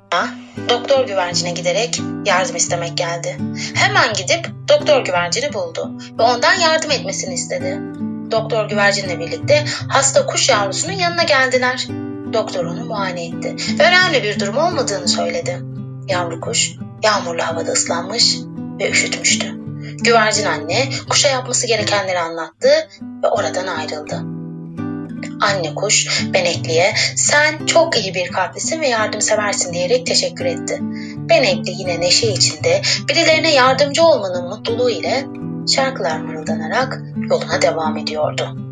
Doktor güvercine giderek yardım istemek geldi. Hemen gidip doktor güvercini buldu ve ondan yardım etmesini istedi. Doktor güvercinle birlikte hasta kuş yavrusunun yanına geldiler. Doktor onu muayene etti ve önemli bir durum olmadığını söyledi. Yavru kuş yağmurlu havada ıslanmış ve üşütmüştü. Güvercin anne kuşa yapması gerekenleri anlattı ve oradan ayrıldı. Anne kuş Benekli'ye "Sen çok iyi bir kalplisin ve yardımseversin" diyerek teşekkür etti. Benekli yine neşe içinde birilerine yardımcı olmanın mutluluğu ile şarkılar mırıldanarak yoluna devam ediyordu.